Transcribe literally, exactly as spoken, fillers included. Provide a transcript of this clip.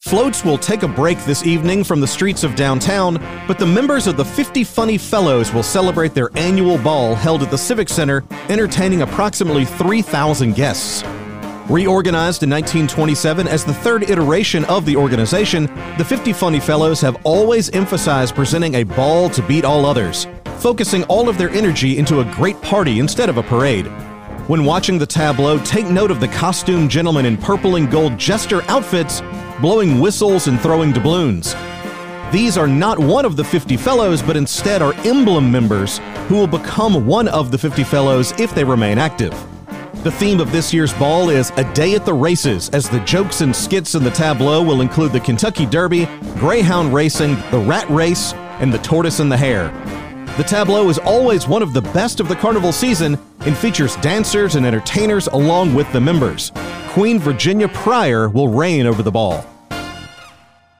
Floats will take a break this evening from the streets of downtown, but the members of the fifty Funny Fellows will celebrate their annual ball held at the Civic Center, entertaining approximately three thousand guests. Reorganized in nineteen twenty-seven as the third iteration of the organization, the fifty Funny Fellows have always emphasized presenting a ball to beat all others, focusing all of their energy into a great party instead of a parade. When watching the tableau, take note of the costumed gentlemen in purple and gold jester outfits, blowing whistles and throwing doubloons. These are not one of the fifty Fellows, but instead are emblem members who will become one of the fifty Fellows if they remain active. The theme of this year's ball is A Day at the Races, as the jokes and skits in the tableau will include the Kentucky Derby, greyhound racing, the rat race, and the tortoise and the hare. The tableau is always one of the best of the carnival season and features dancers and entertainers along with the members. Queen Virginia Pryor will reign over the ball.